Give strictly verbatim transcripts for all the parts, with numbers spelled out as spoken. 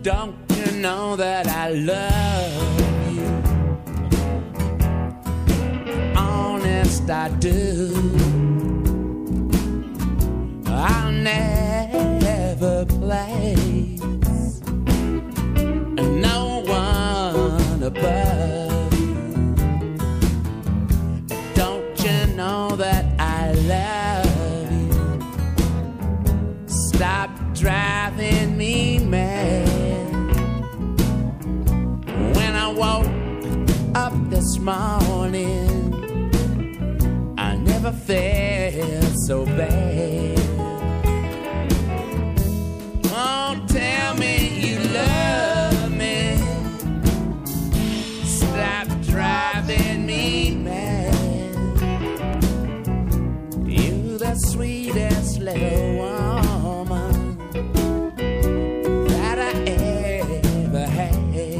Don't you know that I love you? Honest, I do. I'll never place no one above you. Don't you know that I love you? Stop driving me mad. When I woke up this morning, I never felt so bad. Oh, tell me you love me. Stop driving me mad. You the sweetest little woman that I ever had.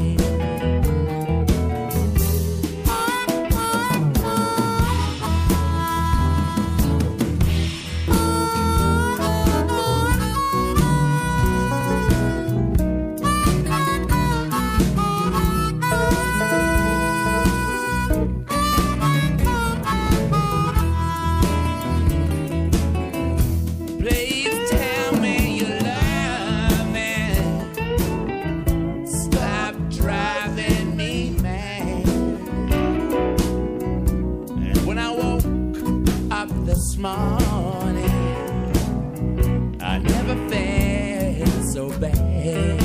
Morning, I never felt so bad.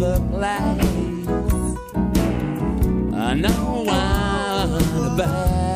No one about